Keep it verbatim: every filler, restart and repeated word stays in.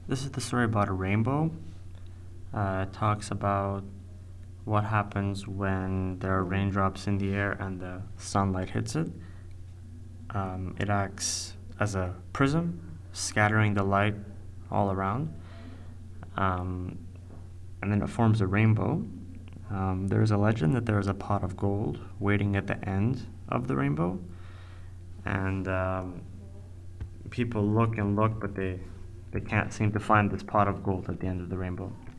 This is the story about a rainbow. Uh, it talks about what happens when there are raindrops in the air and the sunlight hits it. Um, it acts as a prism, scattering the light all around. Um, and then it forms a rainbow. Um, there is a legend that there is a pot of gold waiting at the end of the rainbow. And um, people look and look, but they, they can't seem to find this pot of gold at the end of the rainbow.